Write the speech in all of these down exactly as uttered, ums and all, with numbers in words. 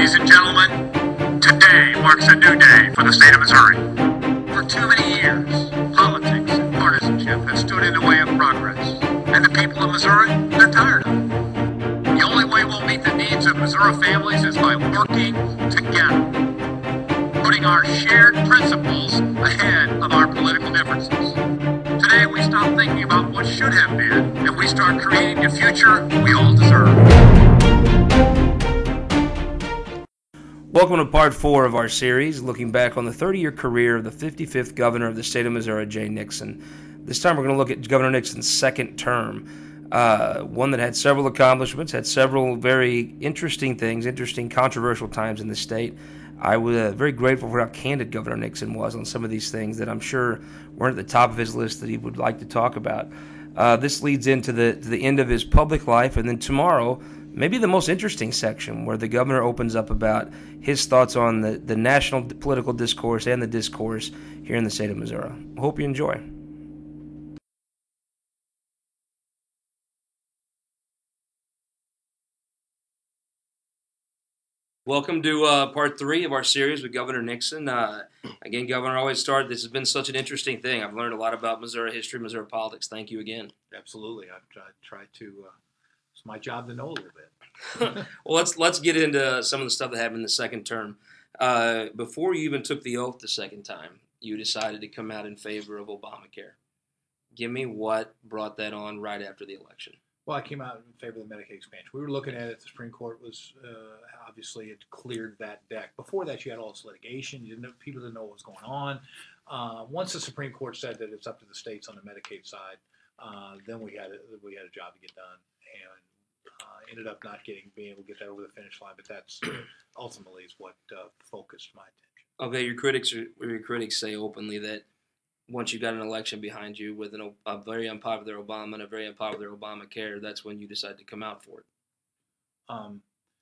Ladies and gentlemen, today marks a new day for the state of Missouri. For too many years, politics and partisanship have stood in the way of progress, and the people of Missouri, they're tired of it. The only way we'll meet the needs of Missouri families is by working together, putting our shared principles ahead of our political differences. Today, we stop thinking about what should have been, and we start creating the future we all deserve. Welcome to part four of our series, looking back on the thirty-year career of the fifty-fifth governor of the state of Missouri, Jay Nixon. This time we're going to look at Governor Nixon's second term, uh, one that had several accomplishments, had several very interesting things, interesting controversial times in the state. I was uh, very grateful for how candid Governor Nixon was on some of these things that I'm sure weren't at the top of his list that he would like to talk about. Uh, this leads into the, to the end of his public life, and then tomorrow, maybe the most interesting section where the governor opens up about his thoughts on the, the national political discourse and the discourse here in the state of Missouri. I hope you enjoy. Welcome to uh, part three of our series with Governor Nixon. Uh, again, Governor, always start. This has been such an interesting thing. I've learned a lot about Missouri history, Missouri politics. Thank you again. Absolutely. I've tried, tried to, uh, it's my job to know a little bit. Well, let's let's get into some of the stuff that happened in the second term. Uh, before you even took the oath the second time, you decided to come out in favor of Obamacare. Give me what brought that on right after the election. Well, I came out in favor of the Medicaid expansion. We were looking at it. The Supreme Court was uh, obviously it cleared that deck. Before that, you had all this litigation. You didn't know, people didn't know what was going on. Uh, once the Supreme Court said that it's up to the states on the Medicaid side, uh, then we had a, we had a job to get done, and uh, ended up not getting being able to get that over the finish line. But that's ultimately is what uh, focused my attention. Okay, your critics are, your critics say openly that once you got an election behind you with an, a very unpopular Obama and a very unpopular Obamacare, that's when you decide to come out for it. Um,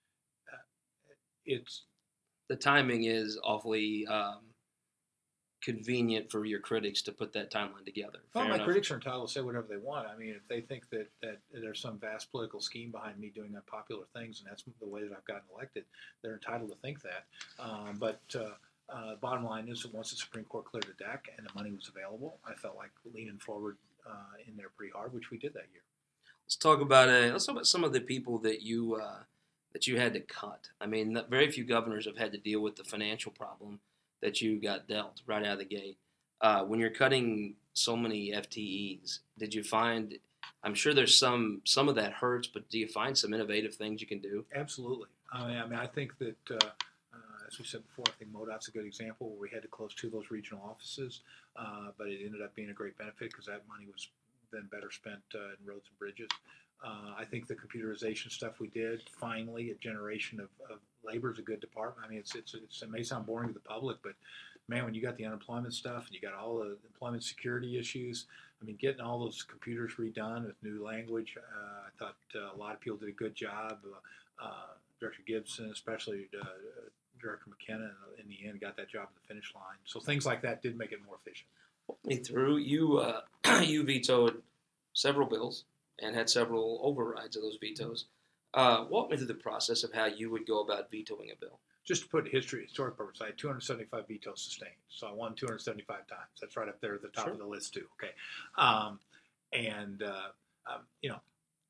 it's the timing is awfully um, convenient for your critics to put that timeline together. Well, Fair my enough. critics are entitled to say whatever they want. I mean, if they think that, that there's some vast political scheme behind me doing unpopular things, and that's the way that I've gotten elected, they're entitled to think that. Um, but uh, uh, bottom line is that once the Supreme Court cleared the deck and the money was available, I felt like leaning forward uh, in there pretty hard, which we did that year. Let's talk about uh, let's talk about some of the people that you uh, that you had to cut. I mean, very few governors have had to deal with the financial problem that you got dealt right out of the gate. Uh, when you're cutting so many F T Es, did you find? I'm sure there's some some of that hurts, but do you find some innovative things you can do? Absolutely. I mean, I, mean, I think that, uh, uh, as we said before, I think MoDOT's a good example where we had to close two of those regional offices, uh, but it ended up being a great benefit because that money was then better spent uh, in roads and bridges. Uh, I think the computerization stuff we did, finally, a generation of, of labor is a good department. I mean, it's, it's, it's, it may sound boring to the public, but man, when you got the unemployment stuff and you got all the employment security issues, I mean, getting all those computers redone with new language, uh, I thought uh, a lot of people did a good job. Uh, uh, Director Gibson, especially uh, Director McKenna, in the end, got that job at the finish line. So things like that did make it more efficient. Walk me through. You uh, you vetoed several bills and had several overrides of those vetoes. Uh, walk me through the process of how you would go about vetoing a bill. Just to put history, historic purpose, I had two hundred seventy-five vetoes sustained. So I won two hundred seventy-five times. That's right up there at the top Sure. of the list, too. Okay. Um, and, uh, um, you know,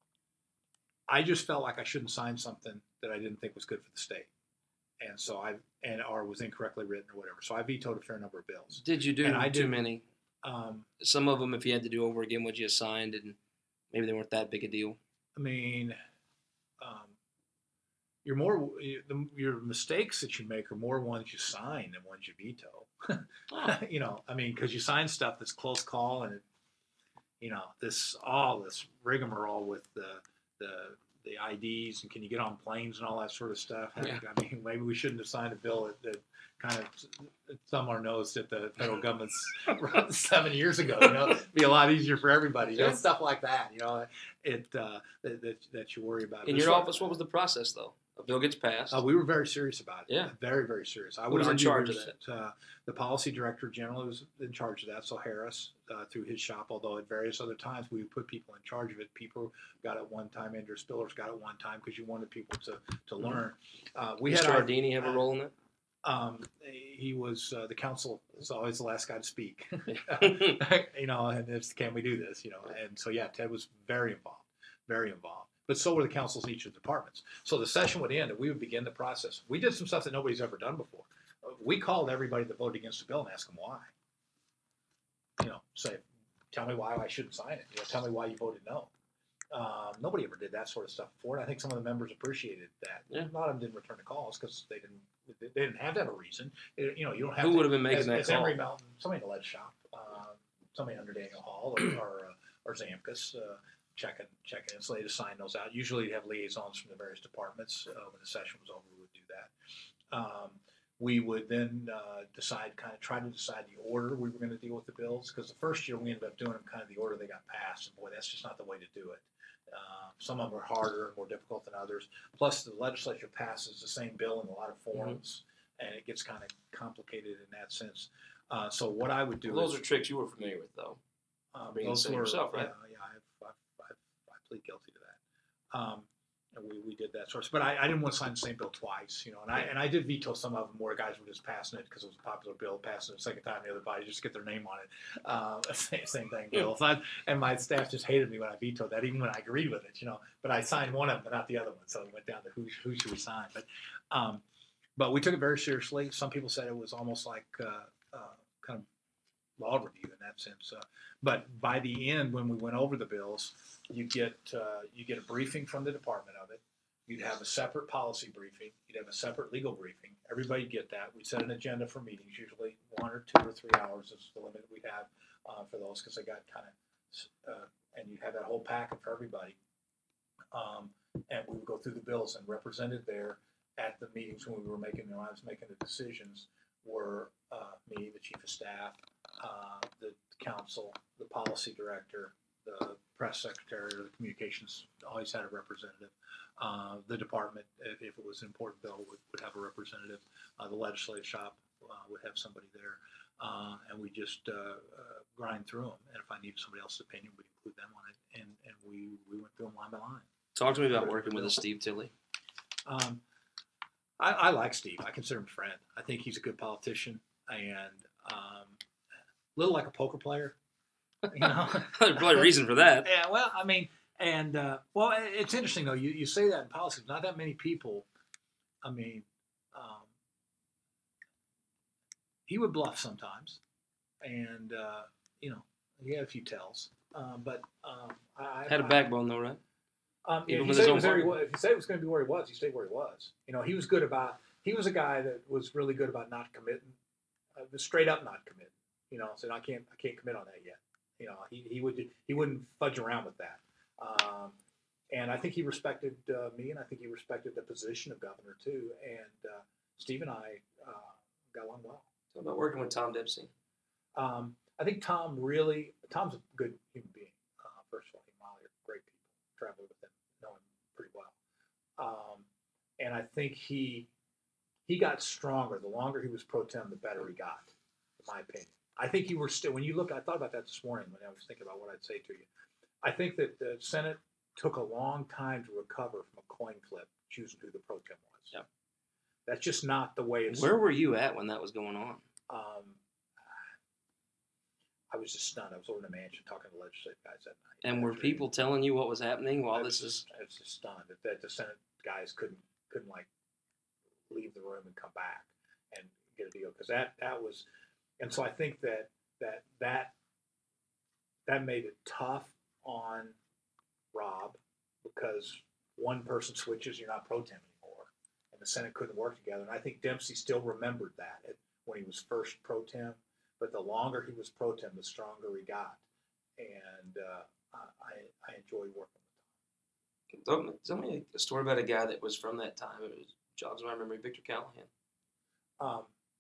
I just felt like I shouldn't sign something that I didn't think was good for the state. And so I, and or was incorrectly written or whatever. So I vetoed a fair number of bills. Did you do And I too did- many? Um, Some of them, if you had to do over again, what you assigned, and maybe they weren't that big a deal. I mean, um, you're more, the, your mistakes that you make are more ones you sign than ones you veto. Oh. You know, I mean, because you sign stuff that's close call, and it, you know, this all this rigmarole with the the the I Ds and can you get on planes and all that sort of stuff. Yeah. I mean, maybe we shouldn't have signed a bill that, that kind of thumb our nose that the federal government's wrote seven years ago. You know, it'd be a lot easier for everybody. You know, Sure. stuff like that. You know, it uh, that, that that you worry about. In This your one- office, what was the process, though? A bill gets passed. Uh, we were very serious about it. Yeah. Very, very serious. I Who would was in argue charge we of were- that? Uh, the policy director generally was in charge of that. So Harris, uh, through his shop, although at various other times we would put people in charge of it. People got it one time. Andrew Spillers got it one time because you wanted people to, to learn. Uh, we Mister had our- Ardini have a role in that? Um, he was uh, the council is always the last guy to speak. Yeah. You know, and it's can we do this? You know, and so yeah, Ted was very involved, very involved. But so were the councils in each of the departments. So the session would end, and we would begin the process. We did some stuff that nobody's ever done before. We called everybody that voted against the bill and asked them why. You know, say, tell me why I shouldn't sign it. You know, tell me why you voted no. Um, nobody ever did that sort of stuff before, and I think some of the members appreciated that. Yeah. A lot of them didn't return the calls because they didn't. They didn't have to have a reason. It- you know, you don't have. Who to, would have been making as, that as call? Emery Mountain, somebody in the lead shop, uh, somebody under Daniel Hall or or, uh, or Zamkus, uh, checking checking it. So they just sign those out. Usually, you have liaisons from the various departments. Uh, when the session was over, we would do that. Um, we would then uh, decide, kind of try to decide the order we were going to deal with the bills. Because the first year we ended up doing them kind of the order they got passed. And boy, that's just not the way to do it. Uh, some of them are harder and more difficult than others. Plus, the legislature passes the same bill in a lot of forms, mm-hmm. and it gets kind of complicated in that sense. Uh, so what I would do Well, those is, are tricks you were familiar with, though. um, being those the same were, yourself, right? Yeah, yeah I, I, I, I plead guilty to that. Um, and we, we did that sort of, but I, I didn't want to sign the same bill twice, you know. And I and I did veto some of them where guys were just passing it because it was a popular bill, passing it the second time the other body just get their name on it. Uh, same, same thing, bills. I, and my staff just hated me when I vetoed that, even when I agreed with it, you know. But I signed one of them, but not the other one, so it went down to who who should we sign. But um, but we took it very seriously. Some people said it was almost like uh, uh, kind of law review in that sense. Uh, but by the end, when we went over the bills, you get uh, you get a briefing from the department of it. You'd have a separate policy briefing. You'd have a separate legal briefing. Everybody get that. We set an agenda for meetings, usually one or two or three hours is the limit we have uh, for those because they got kind of, uh, and you have that whole packet for everybody. Um, and we would go through the bills, and represented there at the meetings when we were making, when I was making the decisions, were uh, me, the chief of staff, uh, the council, the policy director, the press secretary, or the communications always had a representative. Uh, the department, if, if it was an important bill, would, would have a representative. Uh, the legislative shop uh, would have somebody there. Uh, and we just uh, uh, grind through them. And if I needed somebody else's opinion, we'd include them on it. And, and we, we went through them line by line. Talk to me about working with a Steve Tilley. Um, I, I like Steve. I consider him a friend. I think he's a good politician and um, a little like a poker player. You know, There's probably a reason for that. Yeah, well, I mean, and uh, well, it's interesting though. You, you say that in politics, not that many people. I mean, um, he would bluff sometimes, and uh, you know, he had a few tells. Um, but um, I Had a I, backbone though, right? Um, Even if, with you his say it own was where he party. was, if you say it was going to be where he was, he stayed where he was. You know, he was good about. He was a guy that was really good about not committing, uh, straight up not committing. You know, said I can't, I can't commit on that yet. You know, he, he would he wouldn't fudge around with that. Um, and I think he respected uh, me, and I think he respected the position of governor too. And uh, Steve and I uh, got along well. Talk about working with Tom Dempsey. Um, I think Tom really, Tom's a good human being. Uh, first of all, he and Molly are great people. Traveled with them, know him pretty well. Um, and I think he he got stronger. The longer he was pro tem, the better he got, in my opinion. I think you were still, when you look, I thought about that this morning when I was thinking about what I'd say to you. I think that the Senate took a long time to recover from a coin flip choosing who the pro tem was. Yep. That's just not the way it's. Where were you at when that was going on? Um, I was just stunned. I was over in the mansion talking to legislative guys that night. And were people telling you what was happening while this is? I was just stunned that, that the Senate guys couldn't couldn't like leave the room and come back and get a deal because that that was, and so I think that that that that made it tough on Rob because one person switches, you're not pro tem anymore, and the Senate couldn't work together. And I think Dempsey still remembered that when he was first pro tem. But the longer he was pro tem, the stronger he got, and uh, I, I enjoyed working with him. Tell me, tell me a story about a guy that was from that time. It was jogs my memory. Victor Callahan. Um,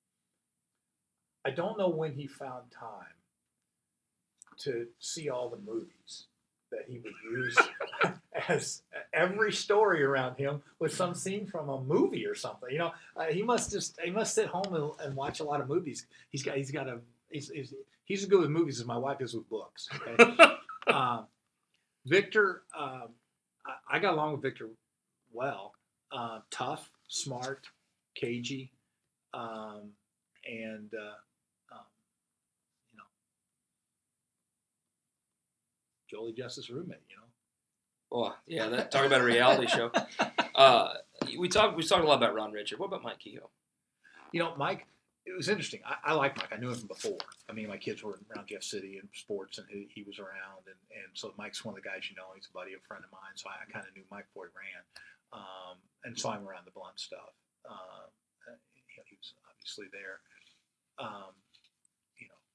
I don't know when he found time to see all the movies that he would use as every story around him was some scene from a movie or something. You know, uh, he must just he must sit home and, and watch a lot of movies. He's got he's got a he's, he's, he's as good with movies as my wife is with books. Okay? um, Victor, um, I, I got along with Victor well. Uh, tough, smart, cagey, um, and uh, um, you know, Jolie Justice's roommate. You know. Oh, yeah, that, talk about a reality show. Uh, we talked we talked a lot about Ron Richard. What about Mike Kehoe? You know, Mike, it was interesting. I, I like Mike. I knew him from before. I mean, my kids were around Jeff City and sports, and he, he was around. And, and so Mike's one of the guys you know. He's a buddy, a friend of mine. So I, I kind of knew Mike before he ran. Um, and so I'm around the Blunt stuff. Um, you know, he was obviously there. Um, you know,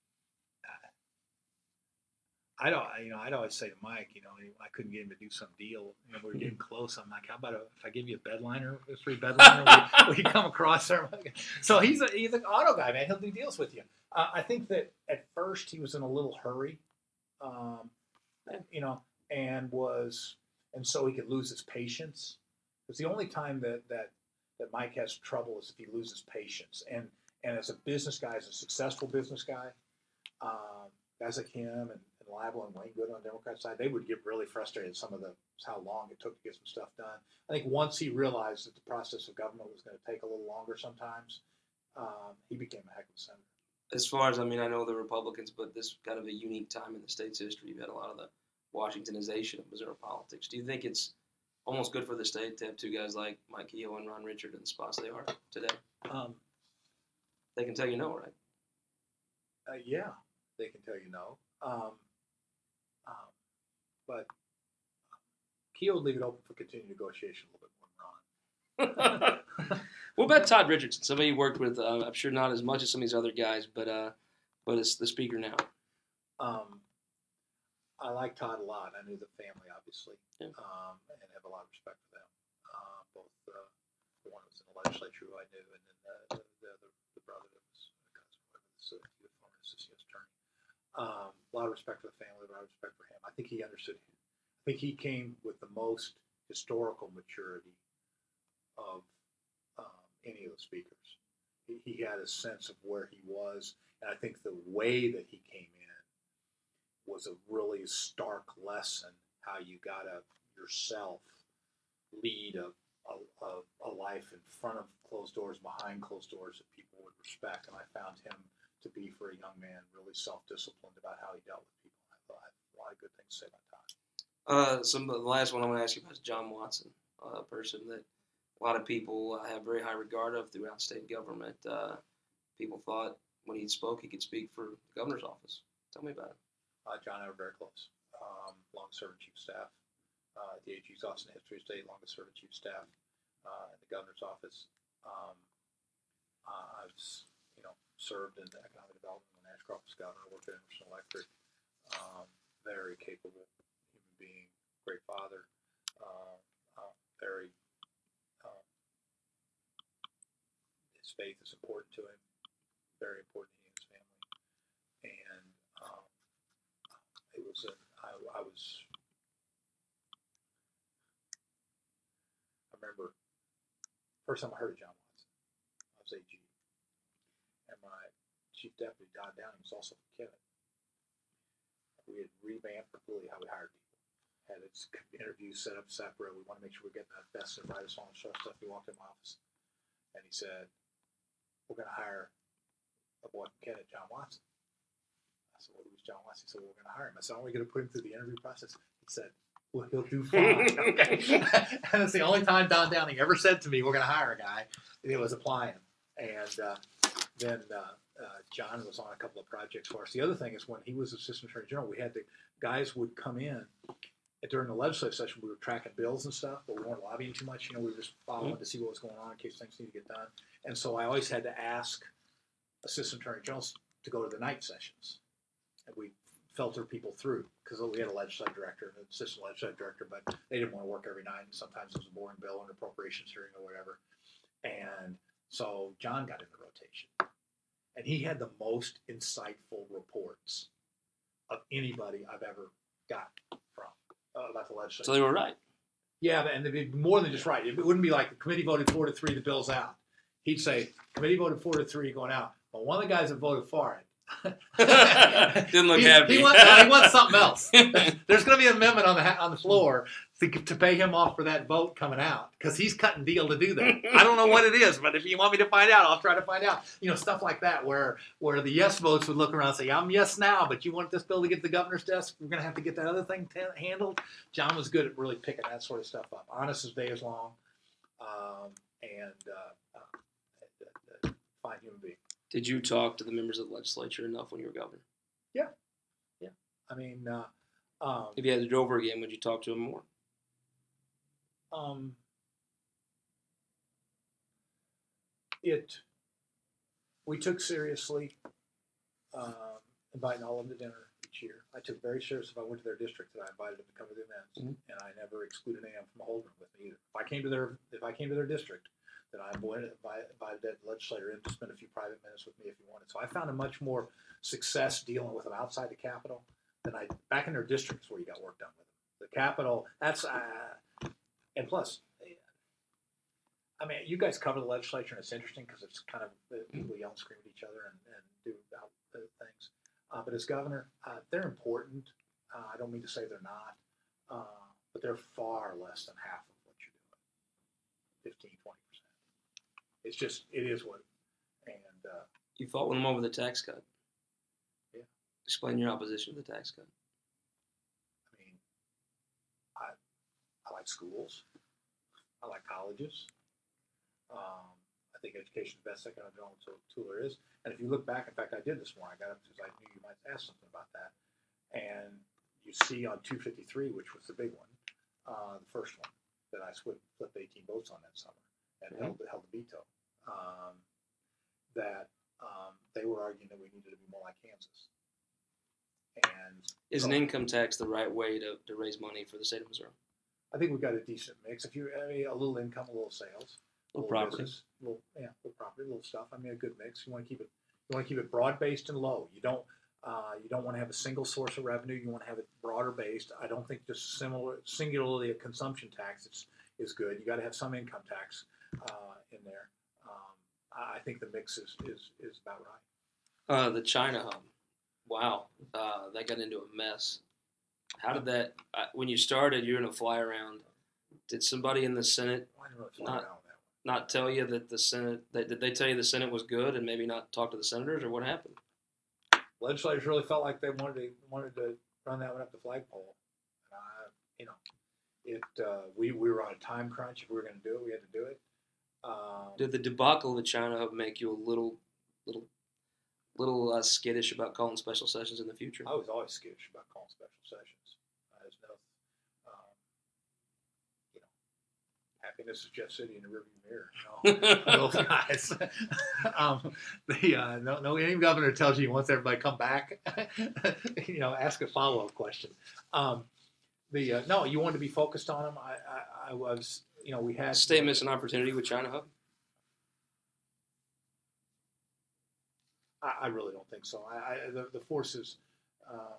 I, I'd, al- you know, I'd always say to Mike, you know, I couldn't get him to do some deal. You know, we were getting close. I'm like, how about a, if I give you a bedliner, a free bedliner, will, you, will you come across there? So he's a, he's an auto guy, man. He'll do deals with you. Uh, I think that at first he was in a little hurry, um, and, you know, and was, and so he could lose his patience. Because the only time that, that that Mike has trouble is if he loses patience. And and as a business guy, as a successful business guy, um, guys like him and, and Liable and Wayne Good on the Democrat side, they would get really frustrated at some of the how long it took to get some stuff done. I think once he realized that the process of government was going to take a little longer sometimes, um, he became a heck of a senator. As far as, I mean, I know the Republicans, but this is kind of a unique time in the state's history. You've had a lot of the Washingtonization of Missouri politics. Do you think it's almost good for the state to have two guys like Mike Kehoe and Ron Richard in the spots they are today? Um, they can tell you no, right? Uh, yeah, they can tell you no. Um, um, but Kehoe would leave it open for continued negotiation a little bit more than Ron. What about Todd Richardson? Somebody you worked with, uh, I'm sure not as much as some of these other guys, but uh, but it's the speaker now. Um, I like Todd a lot. I knew the family, obviously, yeah. um, and have a lot of respect for them. Uh, both uh, the one who was in the legislature who I knew, and then the, the, the other the brother that was a cousin, whatever, the former assistant attorney. Um, a lot of respect for the family, a lot of respect for him. I think he understood. I think he came with the most historical maturity of um, any of the speakers. He, he had a sense of where he was, and I think the way that he came in was a really stark lesson how you gotta yourself lead a, a, a life in front of closed doors, behind closed doors that people would respect. And I found him to be, for a young man, really self-disciplined about how he dealt with people. I thought I have a lot of good things to say about Todd. Uh, some the last one I want to ask you about is John Watson, uh, a person that a lot of people uh, have very high regard of throughout state government. Uh, people thought when he spoke, he could speak for the governor's office. Tell me about it. Uh, John and I were very close. Um, long-serving chief of staff uh, at the A G's Office in History State, longest-serving chief of staff uh, at the governor's office. Um, uh, I was, you know, served in economic development when Ashcroft was governor. Worked at Emerson Electric. Um, very capable human being, great father. Uh, uh, very, um, his faith is important to him. Very important to he and his family. And um, it was a, I, I was, I remember, first time I heard of John Watson, I was A G. And my chief deputy, Don Downing, was also from Kevin. We had revamped completely how we hired people. Had its interviews set up separate. We want to make sure we're getting the best and brightest on the show stuff. He walked in my office and he said, we're going to hire a boy from Kennett, John Watson. I said, well, who's John Watson? He said, well, we're going to hire him. I said, are we going to put him through the interview process? He said, well, he'll do fine. Okay. And it's the only time Don Downing ever said to me, we're going to hire a guy. And it was applying. And uh, then uh, uh, John was on a couple of projects for us. The other thing is when he was Assistant Attorney General, we had the guys would come in during the legislative session. We were tracking bills and stuff, but we weren't lobbying too much. You know, we were just following mm-hmm. to see what was going on in case things needed to get done. And so I always had to ask Assistant Attorney Generals to go to the night sessions. And we filter people through because we had a legislative director and an assistant legislative director, but they didn't want to work every night. And sometimes it was a boring bill and appropriations hearing or whatever. And so John got in the rotation. And he had the most insightful reports of anybody I've ever got from uh, about the legislature. So they were right. Yeah, and it'd be more than just right. It wouldn't be like the committee voted four to three, the bill's out. He'd say, committee voted four to three, going out. But one of the guys that voted for it didn't look he, happy. He wants, no, he wants something else. There's going to be an amendment on the on the floor to, to pay him off for that vote coming out because he's cutting deal to do that. I don't know what it is, but if you want me to find out, I'll try to find out. You know, stuff like that where where the yes votes would look around and say, "I'm yes now, but you want this bill to get to the governor's desk? We're going to have to get that other thing t- handled." John was good at really picking that sort of stuff up. Honest as day is long, um, and uh, uh, uh, fine human being. Did you talk to the members of the legislature enough when you were governor? Yeah, yeah. I mean, uh, um, if you had to do over again, would you talk to them more? Um, it. We took seriously um, inviting all of them to dinner each year. I took very serious if I went to their district that I invited them to come to the events, mm-hmm. and I never excluded anyone from holding with me either. If I came to their if I came to their district, then I invited, invited that legislator in to spend a few private minutes with me if he wanted. So I found a much more success dealing with them outside the Capitol than I back in their districts where you got work done with them. The Capitol, that's uh, and plus, I mean, you guys cover the legislature, and it's interesting because it's kind of people yell and scream at each other and, and do out uh, things. Uh, but as governor, uh, they're important. Uh, I don't mean to say they're not, uh, but they're far less than half of what you're doing. fifteen, twenty percent. It's just, it is what, and uh, you fought with them over the tax cut. Yeah. Explain your opposition to the tax cut. I mean, I I like schools. I like colleges. Um, I think education is the best economic development tool there is. And if you look back, in fact, I did this morning. I got up because I knew you might ask something about that. And you see on two fifty-three, which was the big one, uh, the first one, that I flipped, flipped eighteen votes on that summer and mm-hmm. held, held the veto, um, that um, they were arguing that we needed to be more like Kansas. And is so, an income tax the right way to, to raise money for the state of Missouri? I think we've got a decent mix. If you, I mean, a little income, a little sales. A little, little property, business, little yeah, little property, little stuff. I mean, a good mix. You want to keep it, you want to keep it broad based and low. You don't, uh, you don't want to have a single source of revenue. You want to have it broader based. I don't think just similar, singularly a consumption tax is is good. You got to have some income tax uh, in there. Um, I think the mix is is is about right. Uh, the China hub, wow, uh, that got into a mess. How did that? Uh, when you started, you were in a fly around. Did somebody in the Senate Well, I didn't really fly not, around that. not tell you that the Senate, that, did they tell you the Senate was good and maybe not talk to the senators, or what happened? Legislators really felt like they wanted to wanted to run that one up the flagpole. And I, you know, it uh, we we were on a time crunch. If we were going to do it, we had to do it. Um, Did the debacle of the China hub make you a little, little, little uh, skittish about calling special sessions in the future? I was always skittish about calling special sessions. I just know, um, you know, happiness is Jeff City in the rearview mirror. You know, those guys. um, the uh, no, no, any governor tells you he wants everybody to come back. You know, ask a follow up question. Um, the uh, no, you wanted to be focused on them. I, I, I was, you know, we had state missed an opportunity with China hub. I, I really don't think so. I, I the, the forces. Uh,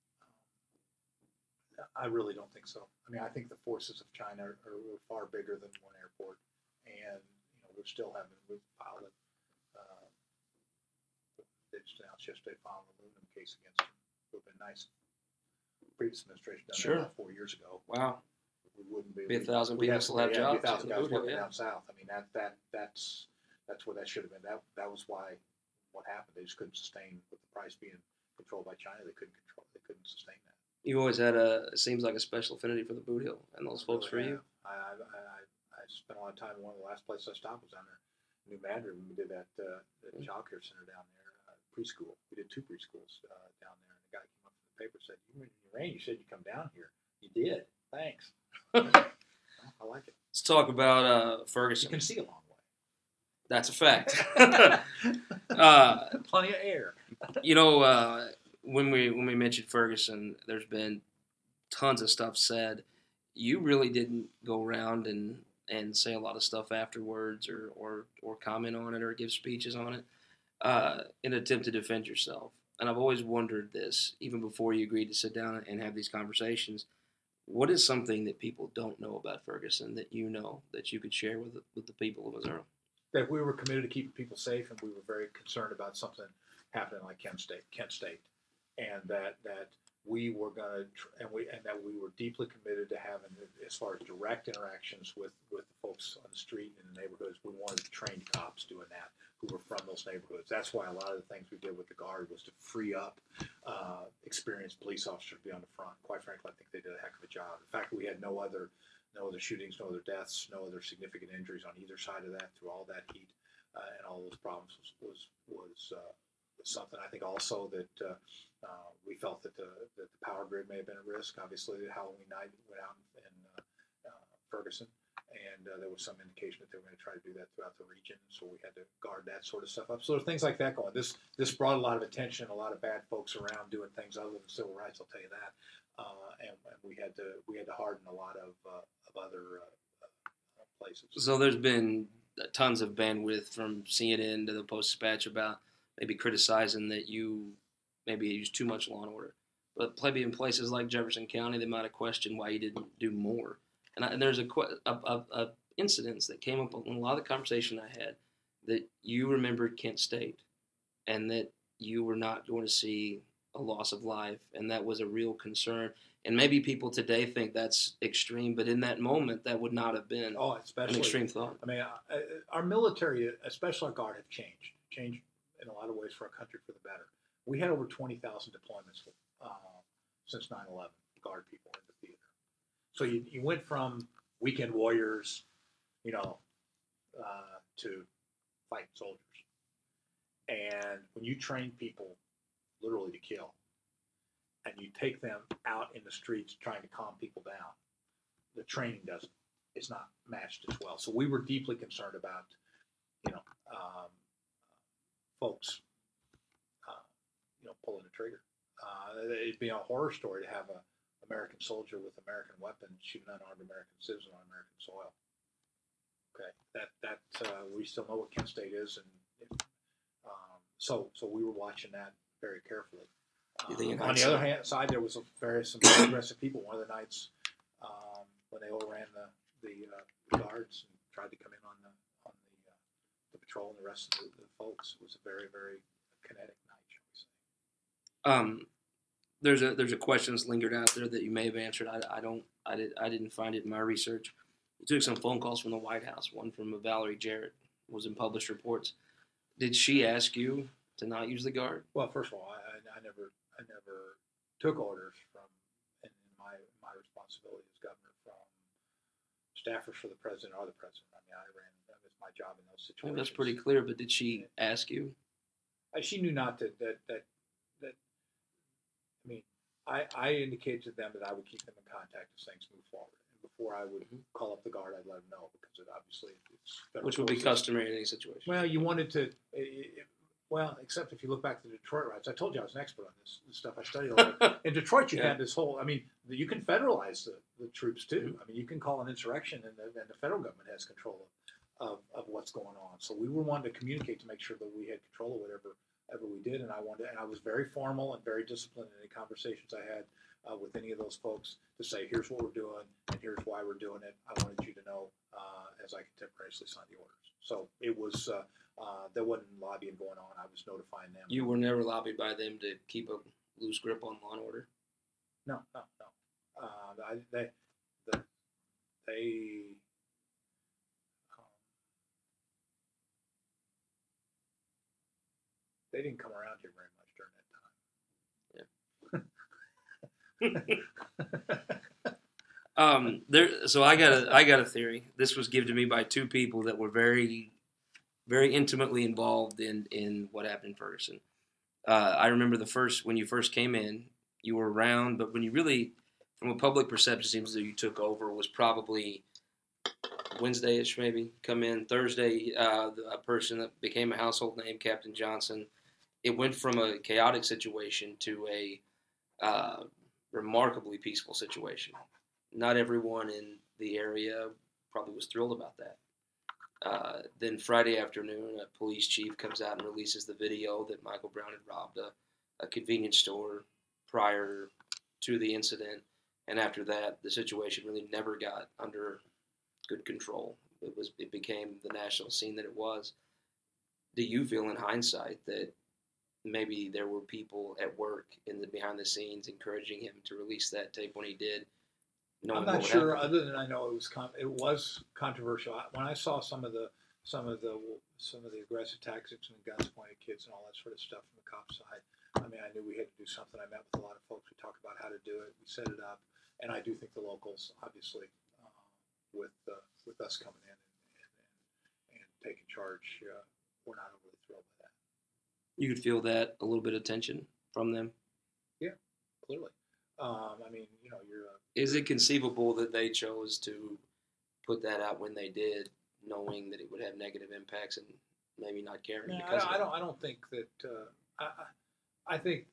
I really don't think so. I mean, I think the forces of China are, are far bigger than one airport, and you know we're still having we filed it. Uh, they just announced yesterday filing an aluminum case against them. It would have been nice. Previous administration done sure. that about four years ago. Wow. We wouldn't be. Be a thousand we people have, still have yeah, jobs. Be a thousand guys working yeah. down south. I mean, that that that's that's what that should have been. That that was why what happened. They just couldn't sustain with the price being controlled by China. They couldn't control. They couldn't sustain that. You always had a, it seems like a special affinity for the Boot Hill and those folks really for you. I, I, I, I spent a lot of time. One of the last places I stopped was down there, New Madrid, when we did that uh, the child care center down there, uh, preschool. We did two preschools uh, down there, and the guy came up from the paper and said, "You, you rain. You said you come down here. You did. Thanks. Well, I like it. Let's talk about uh, Ferguson. You can see a long way. That's a fact. uh, Plenty of air. You know, uh, when we when we mentioned Ferguson, there's been tons of stuff said. You really didn't go around and, and say a lot of stuff afterwards, or, or, or comment on it, or give speeches on it, uh, in an attempt to defend yourself. And I've always wondered this, even before you agreed to sit down and have these conversations. What is something that people don't know about Ferguson that you know that you could share with the, with the people of Missouri? That we were committed to keeping people safe, and we were very concerned about something happening like Kent State, Kent State, and that that we were going to, and we and that we were deeply committed to having, as far as direct interactions with with the folks on the street and the neighborhoods. We wanted trained cops doing that who were from those neighborhoods. That's why a lot of the things we did with the Guard was to free up uh, experienced police officers to be on the front. Quite frankly, I think they did a heck of a job. In fact, we had no other no other shootings, no other deaths, no other significant injuries on either side of that through all that heat uh, and all those problems was was, was uh, something. I think also that uh, uh, we felt that the that the power grid may have been at risk. Obviously, Halloween night went out in uh, uh, Ferguson, and uh, there was some indication that they were going to try to do that throughout the region. So we had to guard that sort of stuff up. So there's things like that going. This this brought a lot of attention, a lot of bad folks around doing things other than civil rights. I'll tell you that. Uh, and, and we had to we had to harden a lot of uh, of other uh, uh, places. So there's been tons of bandwidth from C N N to the Post-Dispatch about maybe criticizing that you maybe use too much law and order, but maybe in places like Jefferson County, they might have questioned why you didn't do more. And, I, and there's a, a, a, a incidents that came up in a lot of the conversation I had that you remembered Kent State, and that you were not going to see a loss of life, and that was a real concern. And maybe people today think that's extreme, but in that moment, that would not have been oh, especially, an extreme thought. I mean, uh, our military, especially our Guard, have changed, changed in a lot of ways for our country for the better. We had over twenty thousand deployments uh, since nine eleven, Guard people in the theater. So you, you went from weekend warriors, you know, uh, to fighting soldiers. And when you train people literally to kill, and you take them out in the streets trying to calm people down, the training doesn't, it's not matched as well. So we were deeply concerned about, you know, um, folks, uh, you know, pulling the trigger. Uh, it'd be a horror story to have an American soldier with American weapons shoot an unarmed American citizen on American soil. Okay, that that uh, we still know what Kent State is, and um, so so we were watching that very carefully. Um, on the other hand side, there was a very some very aggressive people. One of the nights um, when they overran the the, uh, the guards and tried to come in on the on the, uh, the patrol and the rest of the, the folks, it was a very very kinetic night, shall we say. Um, there's a there's a question that's lingered out there that you may have answered. I, I don't I did I didn't find it in my research. We took some phone calls from the White House. One from Valerie Jarrett was in published reports. Did she ask you to not use the Guard? Well, first of all, I, I, I never I never took orders from, in, in my my responsibility as governor, from staffers for the president or the president. I mean, I ran, that was my job in those situations. Well, that's pretty clear, but did she ask you? Uh, she knew not to, that, that, that, I mean, I, I indicated to them that I would keep them in contact as things move forward. And before I would mm-hmm. call up the Guard, I'd let them know, because it obviously it's which would be customary in any situation. Well, you wanted to, it, it, well, except if you look back to the Detroit riots. I told you I was an expert on this, this stuff. I studied a lot. In Detroit, you yeah. had this whole, I mean, you can federalize the, the troops too. Mm-hmm. I mean, you can call an insurrection, and the, and the federal government has control of, of, of what's going on. So we were wanting to communicate to make sure that we had control of whatever ever we did. And I wanted, and I was very formal and very disciplined in any conversations I had uh, with any of those folks to say, here's what we're doing, and here's why we're doing it. I wanted you to know uh, as I contemporaneously signed the orders. So it was, uh, uh, there wasn't lobbying going on. I was notifying them. You were never lobbied by them to keep a loose grip on law and order? No, no, no. Uh, I, they, the, they, um, they didn't come around here very much during that time. Yeah. um, there. So I got a, I got a theory. This was given to me by two people that were very, very intimately involved in, in what happened in Ferguson. Uh, I remember the first, when you first came in, you were around, but when you really, from a public perception, seems that you took over was probably Wednesday-ish maybe, come in. Thursday, uh, a person that became a household name, Captain Johnson. It went from a chaotic situation to a uh, remarkably peaceful situation. Not everyone in the area probably was thrilled about that. Uh, then Friday afternoon, a police chief comes out and releases the video that Michael Brown had robbed a, a convenience store prior to the incident. And after that, the situation really never got under good control. It was it became the national scene that it was. Do you feel, in hindsight, that maybe there were people at work in the behind the scenes encouraging him to release that tape when he did? I'm not sure. Other than I know it was con- it was controversial. When I saw some of the some of the some of the aggressive tactics and guns pointed at kids and all that sort of stuff from the cop side, I mean, I knew we had to do something. I met with a lot of folks. We talked about how to do it. We set it up, and I do think the locals, obviously, uh, with uh, with us coming in and, and, and taking charge, uh, we're not overly thrilled by that. You could feel that a little bit of tension from them. Yeah, clearly. Um, I mean, you know, you're. Uh, Is it conceivable that they chose to put that out when they did, knowing that it would have negative impacts and maybe not caring? No, because I, I don't. I don't think that. Uh, I, I think.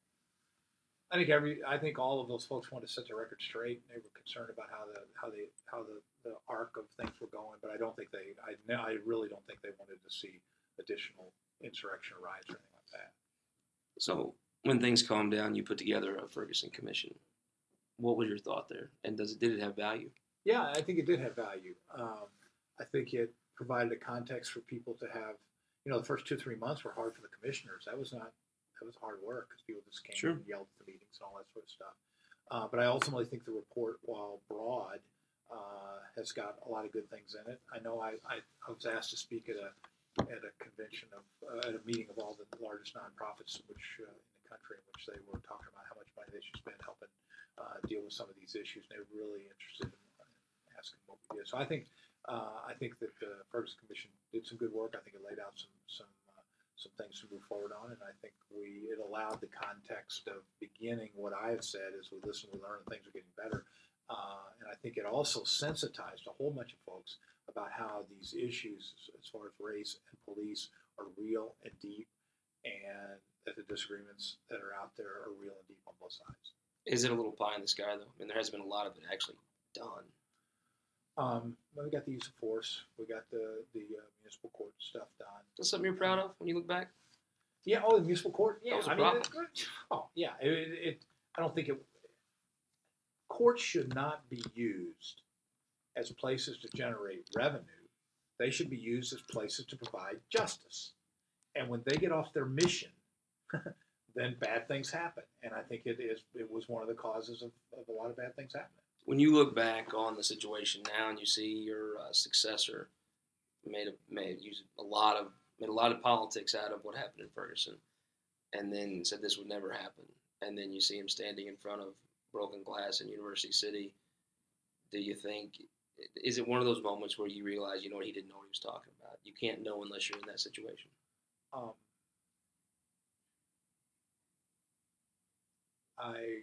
I think every. I think all of those folks wanted to set the record straight. They were concerned about how the how they how the, the arc of things were going, but I don't think they. I I really don't think they wanted to see additional insurrection or riots or anything like that. So when things calmed down, you put together a Ferguson Commission. What was your thought there? And does it did it have value? Yeah, I think it did have value. Um, I think it provided a context for people to have. You know, the first two three months were hard for the commissioners. That was not. That was hard work because people just came Sure. and yelled at the meetings and all that sort of stuff. Uh, but I ultimately think the report, while broad, uh, has got a lot of good things in it. I know I, I, I was asked to speak at a at a convention of uh, at a meeting of all the largest nonprofits which uh, in the country, in which they were talking about how much money they should spend helping uh, deal with some of these issues. And they were really interested in asking what we did. So I think uh, I think that the Ferguson Commission did some good work. I think it laid out some some. some things to move forward on, and I think we it allowed the context of beginning what I have said is we listen, we learn, and things are getting better. Uh, and I think it also sensitized a whole bunch of folks about how these issues, as far as race and police, are real and deep, and that the disagreements that are out there are real and deep on both sides. Is it a little pie in the sky, though? I mean, there hasn't been a lot of it actually done. Um, well, we got the use of force. We got the the uh, municipal court stuff done. Is that something you're proud of when you look back? Yeah. Oh, the municipal court. Yeah. That was a I problem. mean, it, oh, yeah. It, it, it. I don't think it. Courts should not be used as places to generate revenue. They should be used as places to provide justice. And when they get off their mission, then bad things happen. And I think it is. It was one of the causes of, of a lot of bad things happening. When you look back on the situation now and you see your uh, successor made a, made used a lot of made a lot of politics out of what happened in Ferguson, and then said this would never happen, and then you see him standing in front of broken glass in University City, do you think, is it one of those moments where you realize, you know what, he didn't know what he was talking about? You can't know unless you're in that situation. Um, I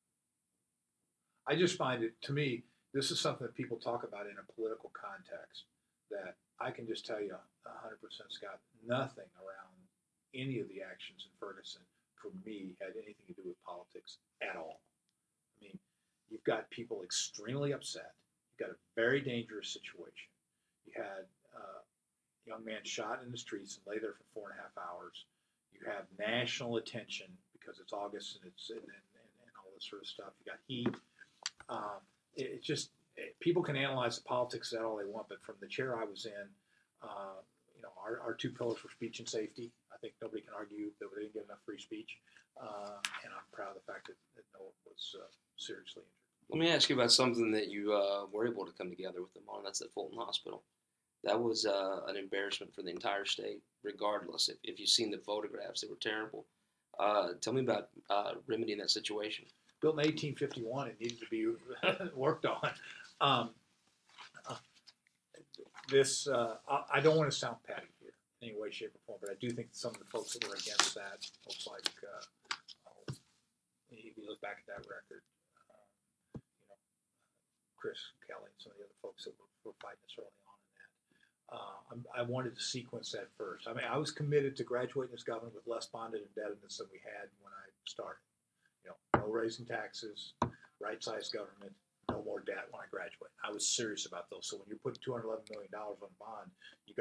I just find it, to me, this is something that people talk about in a political context, that I can just tell you one hundred percent, Scott, nothing around any of the actions in Ferguson, for me, had anything to do with politics at all. I mean, you've got people extremely upset. You've got a very dangerous situation. You had uh, a young man shot in the streets and lay there for four and a half hours. You have national attention because it's August and it's and, and, and all this sort of stuff. You got heat. Um, it, it just it, people can analyze the politics of that all they want, but from the chair I was in, uh, you know, our, our two pillars were speech and safety. I think nobody can argue that we didn't get enough free speech, uh, and I'm proud of the fact that, that no one was uh, seriously injured. Let me ask you about something that you uh, were able to come together with them on. That's at Fulton Hospital. That was uh, an embarrassment for the entire state, regardless. If, if you've seen the photographs, they were terrible. Uh, tell me about uh, remedying that situation. Built in eighteen fifty-one, it needed to be worked on. Um, uh, this, uh, I, I don't want to sound patty here in any way, shape, or form, but I do think some of the folks that were against that, folks like, uh, oh, if you look back at that record, uh, you know, Chris Kelly and some of the other folks that were, were fighting us early on in that. Uh, I'm, I wanted to sequence that first. I mean, I was committed to graduating as governor with less bonded indebtedness than we had when I started. You know, no raising taxes, right-sized government, no more debt when I graduate. I was serious about those. So when you're putting two hundred eleven million dollars on bond, you got to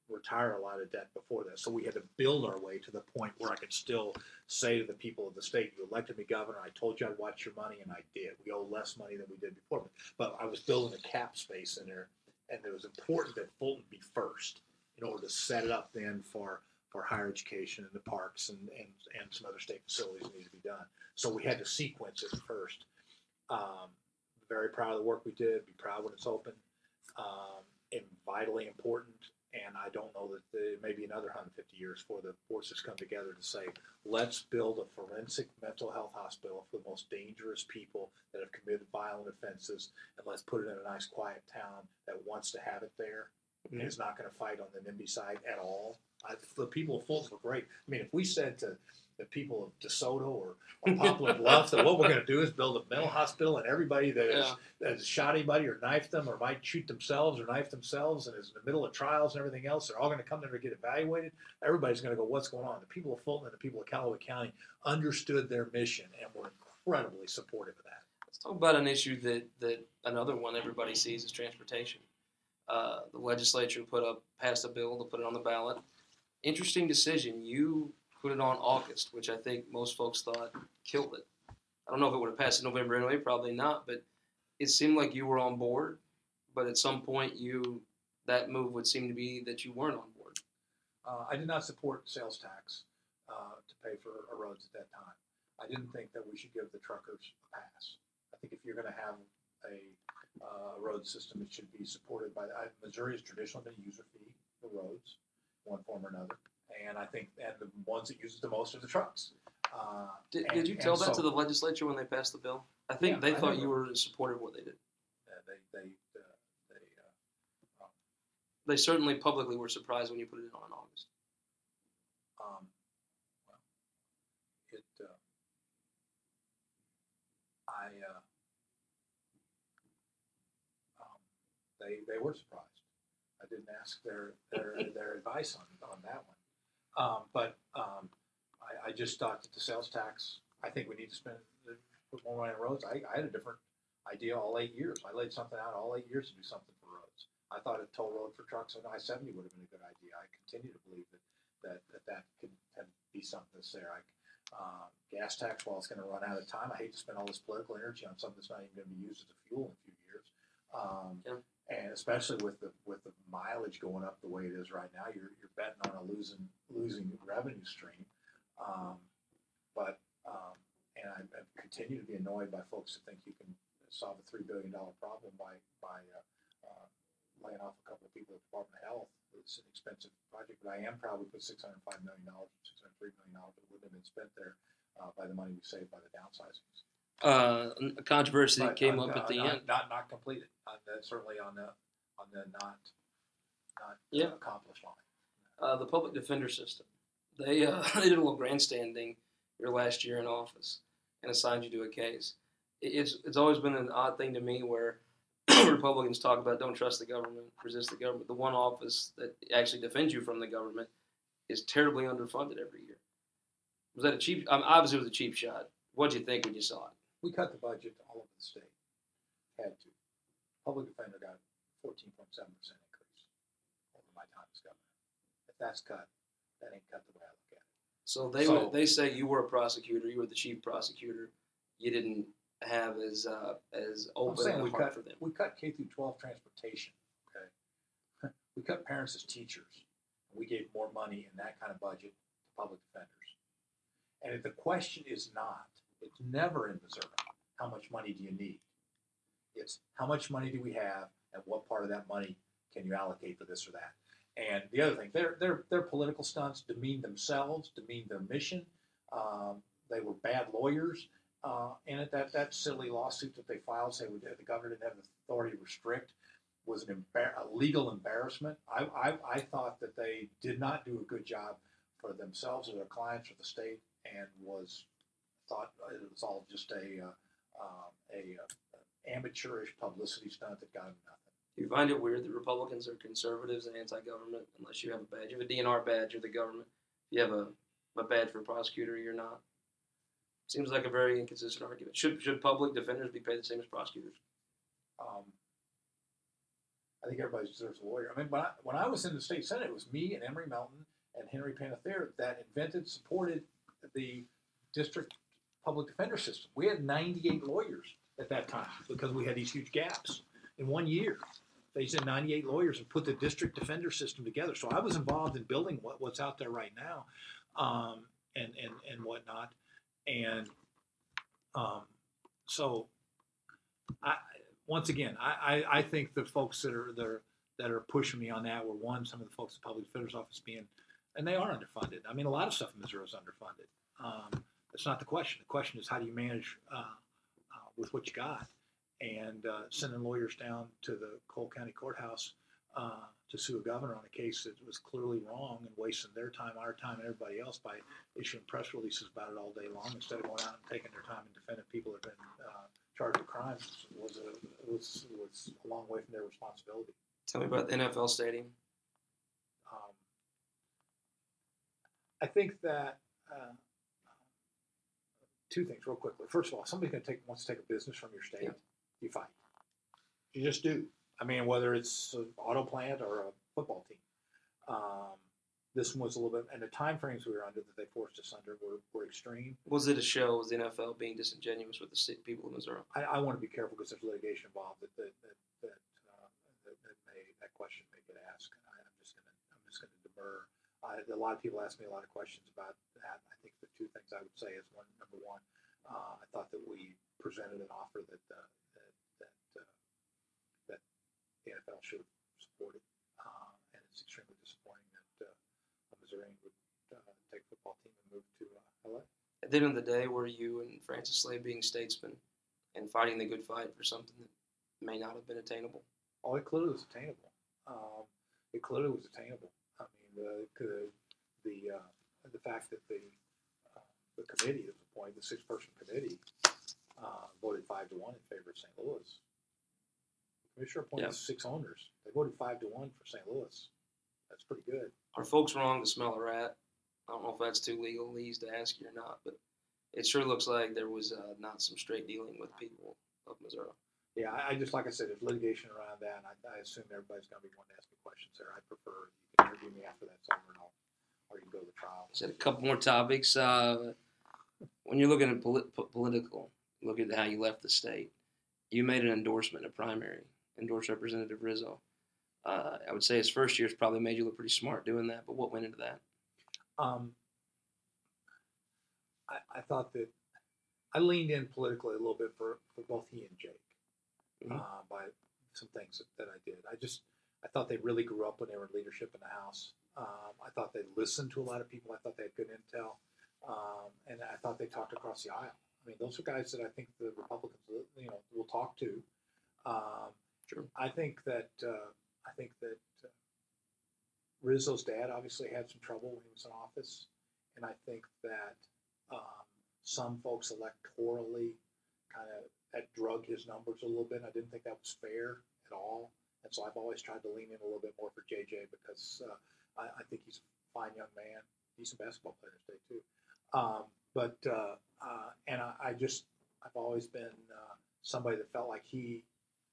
retired a lot of debt before that. So we had to build our way to the point where I could still say to the people of the state, you elected me governor, I told you I'd watch your money, and I did. We owe less money than we did before. But I was building a cap space in there, and it was important that Fulton be first in order to set it up then for, for higher education and the parks and, and, and some other state facilities that need to be done. So we had to sequence it first. Um, very proud of the work we did, be proud when it's open, um, and vitally important. And I don't know that there may be another one hundred fifty years before the forces come together to say, let's build a forensic mental health hospital for the most dangerous people that have committed violent offenses, and let's put it in a nice, quiet town that wants to have it there mm-hmm. and is not going to fight on the NIMBY side at all. I, the people of Fulton were great. I mean, if we said to the people of DeSoto or, or Poplar Bluff that what we're going to do is build a mental hospital, and everybody that, yeah. is, that has shot anybody or knifed them or might shoot themselves or knife themselves and is in the middle of trials and everything else, they're all going to come there to get evaluated. Everybody's going to go, what's going on? The people of Fulton and the people of Callaway County understood their mission and were incredibly supportive of that. Let's talk about an issue that, that another one everybody sees is transportation. Uh, the legislature put up, passed a bill to put it on the ballot. Interesting decision. You put it on August, which I think most folks thought killed it. I don't know if it would have passed in November anyway, probably not, but it seemed like you were on board, but at some point you that move would seem to be that you weren't on board. Uh, I did not support sales tax uh, to pay for our roads at that time. I didn't think that we should give the truckers a pass. I think if you're going to have a uh, road system, it should be supported by, I, Missouri has traditionally been a user fee for roads, one form or another. And I think, and the ones that use it the most are the trucks. Uh, did, and, did you tell that so, to the legislature when they passed the bill? I think yeah, they I thought never, you were supportive of what they did. Uh, they, they, uh, they, uh, um, they certainly publicly were surprised when you put it in on August. Um, well, it, uh, I, uh, um, they, they were surprised. I didn't ask their, their, their advice on, on that one. Um, but um, I, I just thought that the sales tax, I think we need to spend put more money on roads. I, I had a different idea all eight years. I laid something out all eight years to do something for roads. I thought a toll road for trucks on I seventy would have been a good idea. I continue to believe that that that, that could, could be something that's there. I, uh, gas tax, while it's going to run out of time, I hate to spend all this political energy on something that's not even going to be used as a fuel in a few years. Um, yeah. And especially with the with the mileage going up the way it is right now, you're you're betting on a losing losing revenue stream. Um, but um, and I, I continue to be annoyed by folks that think you can solve a three billion dollar problem by by uh, uh, laying off a couple of people at the Department of Health. It's an expensive project, but I am proud we put six hundred five million dollars, six hundred three million dollars that wouldn't have been spent there uh, by the money we saved by the downsizings. Uh, a controversy that came uh, up uh, at the not, end. Not not completed. Uh, that's certainly on the on the not not yeah. uh, accomplished line. Uh, the public defender system. They uh, they did a little grandstanding your last year in office and assigned you to a case. It's it's always been an odd thing to me where Republicans talk about don't trust the government, resist the government. The one office that actually defends you from the government is terribly underfunded every year. Was that a cheap? Um, obviously, it was a cheap shot. What did you think when you saw it? We cut the budget all over the state. Had to. Public defender got a fourteen point seven percent increase over my time as governor. If that's cut, that ain't cut the way I look at it. So they so, would, they say you were a prosecutor, you were the chief prosecutor. You didn't have as uh, as open a we heart cut, for them. We cut K through twelve transportation. Okay, we cut parents as teachers. We gave more money in that kind of budget to public defenders. And if the question is not, it's never in Missouri, how much money do you need? It's how much money do we have, and what part of that money can you allocate for this or that? And the other thing, their their their political stunts demean themselves, demean their mission. Um, they were bad lawyers, uh, and that that silly lawsuit that they filed, saying the governor didn't have the authority to restrict, was an embar- a legal embarrassment. I, I I thought that they did not do a good job for themselves or their clients or the state, and was thought it was all just a uh, um, a, a amateurish publicity stunt that got them nothing. Do you find it weird that Republicans are conservatives and anti-government unless you have a badge? You have a D N R badge, you're the government. If you have a, a badge for a prosecutor, you're not. Seems like a very inconsistent argument. Should should public defenders be paid the same as prosecutors? Um, I think everybody deserves a lawyer. I mean, when I, when I was in the state senate, it was me and Emory Melton and Henry Panettiere that invented, supported the district public defender system. We had ninety-eight lawyers at that time because we had these huge gaps in one year. They said ninety-eight lawyers and put the district defender system together. So I was involved in building what, what's out there right now, um, and, and, and whatnot. And um, so I, once again, I, I, I think the folks that are, that are that are pushing me on that were, one, some of the folks at the public defender's office being, and they are underfunded. I mean, a lot of stuff in Missouri is underfunded. Um, that's not the question. The question is, how do you manage uh, uh, with what you got? And uh, sending lawyers down to the Cole County Courthouse uh, to sue a governor on a case that was clearly wrong and wasting their time, our time, and everybody else by issuing press releases about it all day long instead of going out and taking their time and defending people that have been uh, charged with crimes was a was was a long way from their responsibility. Tell me about the N F L stadium. Um, I think that uh, two things real quickly. First of all, somebody's going to take wants to take a business from your state, yeah. You fight. You just do. I mean, whether it's an auto plant or a football team. Um, this one was a little bit, and the time frames we were under that they forced us under were, were extreme. Was it a show? Was the N F L being disingenuous with the people of Missouri? I, I want to be careful because there's litigation involved that that that that, uh, that, that may that question may get asked. I, I'm just gonna I'm just gonna demur. Uh, a lot of people ask me a lot of questions about that. I think the two things I would say is one, number one, uh, I thought that we presented an offer that uh, that that, uh, that the N F L should have supported, uh, and it's extremely disappointing that uh, a Missourian would uh, take a football team and move to uh, L A. At the end of the day, were you and Francis Slade being statesmen and fighting the good fight for something that may not have been attainable? Oh, it clearly was attainable. Um, it clearly was attainable. I mean, the the the, uh, the fact that the uh, the committee that was appointed, the six-person committee, uh, voted five to one in favor of Saint Louis. The commissioner appointed yeah. six owners. They voted five to one for Saint Louis. That's pretty good. Are folks wrong to smell a rat? I don't know if that's too legalese to ask you or not, but it sure looks like there was uh, not some straight dealing with people of Missouri. Yeah, I, I just, like I said, there's litigation around that, and I, I assume everybody's going to be wanting to ask me questions there. I prefer you can interview me after that's over, and I'll, or you can go to the trial. Said a couple more topics. Uh, when you're looking at polit- political, look at how you left the state. You made an endorsement, a primary, endorsed Representative Rizzo. Uh, I would say his first year's probably made you look pretty smart doing that, but what went into that? Um, I, I thought that I leaned in politically a little bit for, for both he and Jake mm-hmm. uh, by some things that, that I did. I just I thought they really grew up when they were in leadership in the House. Um, I thought they listened to a lot of people. I thought they had good intel, um, and I thought they talked across the aisle. I mean, those are guys that I think the Republicans, you know, will talk to. Um, sure. I think that uh, I think that. Uh, Rizzo's dad obviously had some trouble when he was in office, and I think that um, some folks electorally kind of that drug his numbers a little bit. I didn't think that was fair at all, and so I've always tried to lean in a little bit more for J J because uh, I, I think he's a fine young man, decent basketball player today too. Um, but uh, uh, and I, I just I've always been uh, somebody that felt like he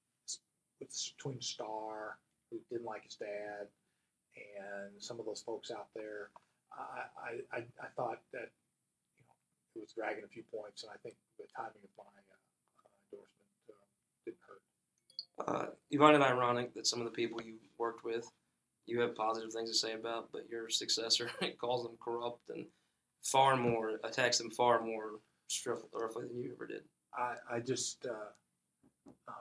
was between star who didn't like his dad. And some of those folks out there, I, I, I thought that you know it was dragging a few points, and I think the timing of my uh, endorsement uh, didn't hurt. Uh, you find it ironic that some of the people you worked with, you have positive things to say about, but your successor calls them corrupt and far more attacks them far more roughly than you ever did. I, I just. Uh, um,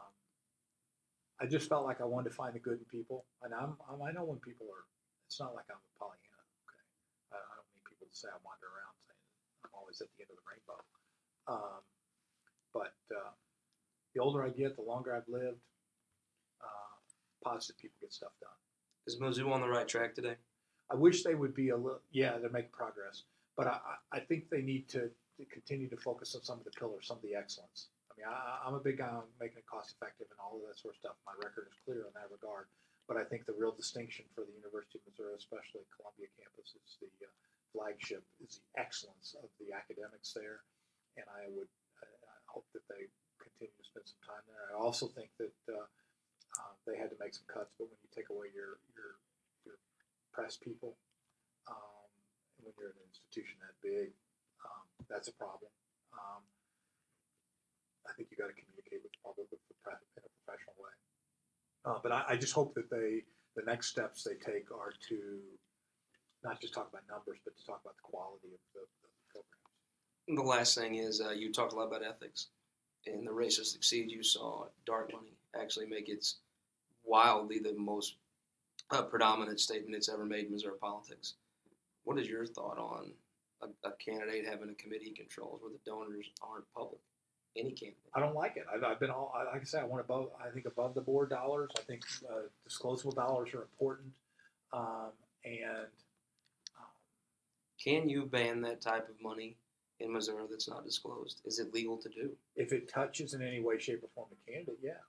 I just felt like I wanted to find the good in people, and I'm, I'm I know when people are. It's not like I'm a Pollyanna. Okay, I, I don't need people to say I wander around saying I'm always at the end of the rainbow. Um, but uh, the older I get, the longer I've lived. Uh, positive people get stuff done. Is Mizzou on the right track today? I wish they would be a little. Yeah, they're making progress, but I, I think they need to, to continue to focus on some of the pillars, some of the excellence. I mean, I, I'm a big guy on making it cost effective and all of that sort of stuff. My record is clear in that regard. But I think the real distinction for the University of Missouri, especially Columbia campus, is the uh, flagship, is the excellence of the academics there. And I would I, I hope that they continue to spend some time there. I also think that uh, uh, they had to make some cuts, but when you take away your your your press people, um, when you're an institution that big, um, that's a problem. Um, I think you got to communicate with the public with the press in a professional way. Uh, but I, I just hope that they, the next steps they take are to not just talk about numbers, but to talk about the quality of the, the programs. The last thing is uh, you talked a lot about ethics. In the Race to Succeed, you saw dark money actually make its wildly the most uh, predominant statement it's ever made in Missouri politics. What is your thought on a, a candidate having a committee he controls where the donors aren't public? Any candidate. I don't like it. I've, I've been all, like I said, I want above, I think above the board dollars. I think uh, disclosable dollars are important. Um, and um, Can you ban that type of money in Missouri that's not disclosed? Is it legal to do? if it touches in any way, shape, or form a candidate, yeah.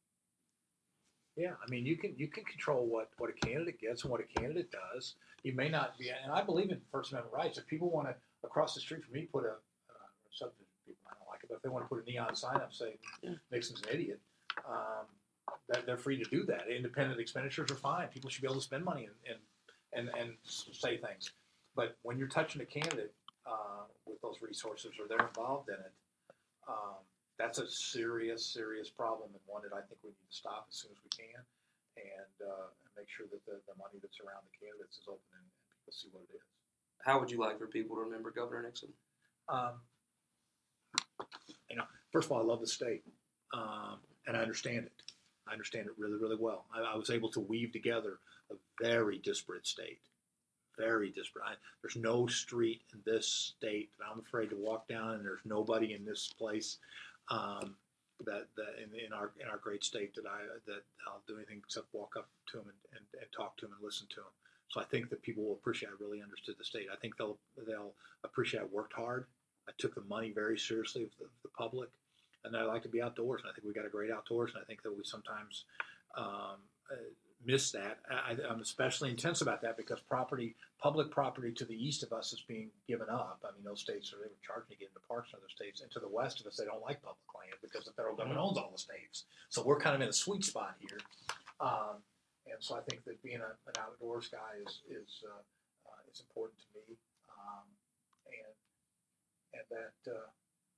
Yeah, I mean, you can you can control what, what a candidate gets and what a candidate does. You may not be, and I believe in First Amendment rights. If people want to, across the street from me, put a, uh, subject people I don't like it, but if they want to put a neon sign up saying Yeah. Nixon's an idiot, um, that they're free to do that. Independent expenditures are fine. People should be able to spend money and and, and, and say things. But when you're touching a candidate uh, with those resources or they're involved in it, um, that's a serious, serious problem, and one that I think we need to stop as soon as we can, and, uh, and make sure that the, the money that's around the candidates is open and, and people see what it is. How would you like for people to remember Governor Nixon? Um, you know, first of all, I love the state, um, and I understand it. I understand it really, really well. I, I was able to weave together a very disparate state, very disparate. I, there's no street in this state that I'm afraid to walk down, and there's nobody in this place um, that, that in, in our in our great state that I that I'll do anything except walk up to them and, and, and talk to them and listen to them. So I think that people will appreciate. I really understood the state. I think they'll they'll appreciate. I worked hard. I took the money very seriously of the, the public, and I like to be outdoors. And I think we got a great outdoors, and I think that we sometimes um, uh, miss that. I, I'm especially intense about that because property, public property to the east of us is being given up. I mean, those states are they were charging to get into parks in other states, and to the west of us, they don't like public land because the federal government owns all the states. So we're kind of in a sweet spot here. Um, And so I think that being a, an outdoors guy is is uh, uh, is important to me, um, and and that uh,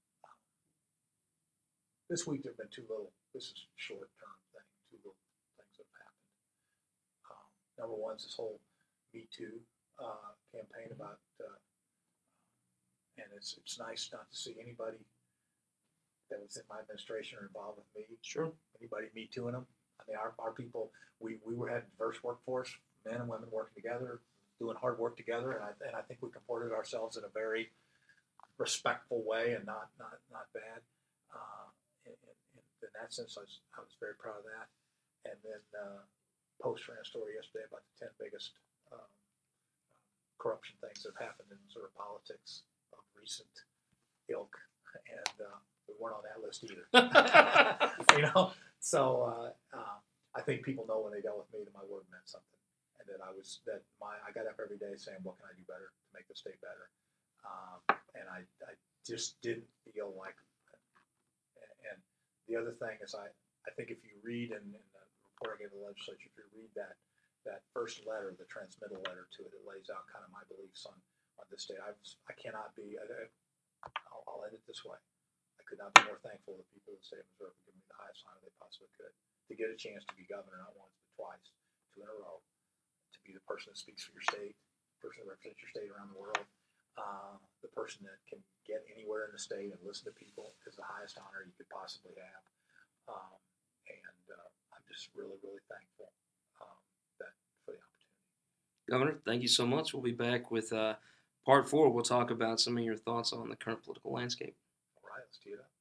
this week there have been two little. This is a short term thing. Two little things that have happened. Um, number one is this whole Me Too uh, campaign about, uh, and it's it's nice not to see anybody that was in my administration or involved with me. Sure. Anybody Me Tooing them. I mean, our, our people, we, we were had a diverse workforce, men and women working together, doing hard work together, and I and I think we comported ourselves in a very respectful way and not not not bad. Uh, in, in, in that sense, I was I was very proud of that. And then uh, Post ran a story yesterday about the ten biggest um, corruption things that have happened in sort of politics of recent ilk, and uh, we weren't on that list either. You know. So uh, uh, I think people know when they dealt with me that my word meant something, and that I was that my I got up every day saying, "What can I do better to make the state better?" Um, and I, I just didn't feel like. And the other thing is, I, I think if you read in, in the report I gave the legislature, if you read that that first letter, the transmittal letter to it, it lays out kind of my beliefs on on this state. I was, I cannot be. I, I'll, I'll end it this way. I could not be more thankful to the people of the state of Missouri for giving me the highest honor they possibly could. To get a chance to be governor not once but twice, two in a row, to be the person that speaks for your state, the person that represents your state around the world, uh, the person that can get anywhere in the state and listen to people is the highest honor you could possibly have. Um, and uh, I'm just really, really thankful um, that for the opportunity. Governor, thank you so much. We'll be back with uh, part four. We'll talk about some of your thoughts on the current political landscape. All right, let's tee it up.